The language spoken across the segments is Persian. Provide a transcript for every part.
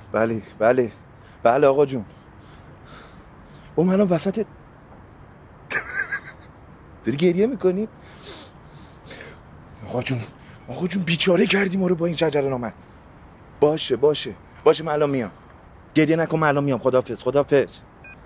بله آقا جون. او منو وسط داری گریه میکنی؟ آقا جون بیچاره کردی ما رو با این شجره نامرد. باشه من الان میام. گریه نکن، من الان میام. خداحافظ.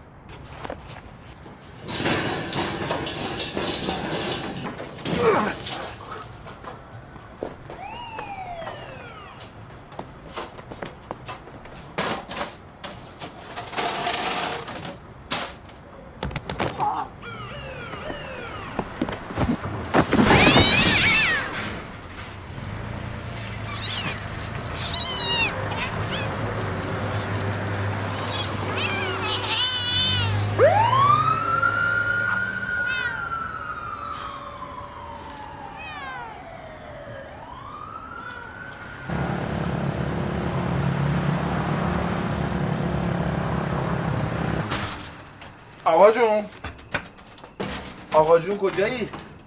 آقا جون کجایی؟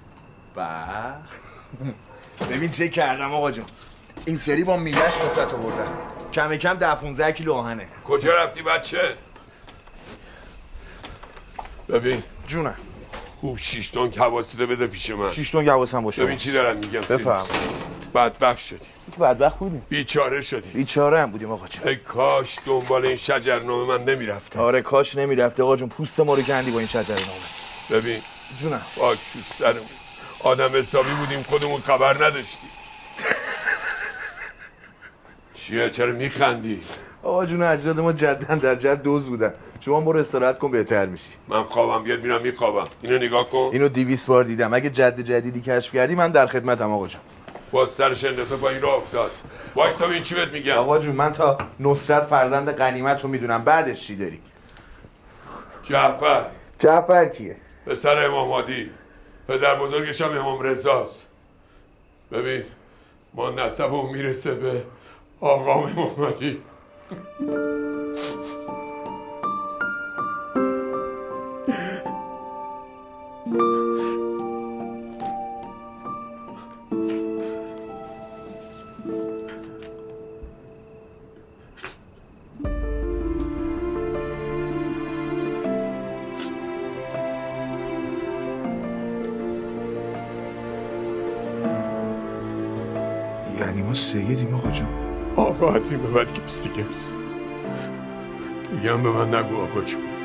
ببین چه کردم آقا جون. این سری با میلش قصت آوردم. کم 10-15 کیلو آهنه. کجا رفتی بچه؟ ببین جونم. خوب 6 تن حواست رو بده پیش من. 6 تن حواسم باشه. ببین چی دارم میگم. بفهم. بدبخت شدیم. بدبخت بودیم. بیچاره شدیم. بیچاره هم بودیم آقا جون. ای کاش دنبال این شجرنامه من نمیرفتم. آره کاش نمیرفتی آقا جون. پوست ما رو کندی با این شجرنامه. ببین جونم. خاک تو سرمون. آدم حسابی بودیم خودمون خبر نداشتیم. چیه چرا میخندی؟ آقا جون اجداد ما جدن در جد دوز بودن. شما برو استراحت کن بهتر میشی. من خوابم بیاد میرم میخوابم. اینو نگاه کن. اینو 200 بار دیدم. اگه جد جدیدی کشف کردی من در خدمتم آقا جون. باز سر شندتو با این راه افتاد. وایسا ببین چی بهت میگم. آقا جون من تا نصرت فرزند غنیمت رو میدونم. بعدش چی داری؟ جعفر کیه؟ پسر امام هادی. پدر بزرگش هم امام رضاست. ببین ما نسبمون میرسه به آقا امام هادی. یعنی ما سیدیم آقا جون. آقا از این به بعد کس دیگه است. دیگه هم به من نگو آقا جون.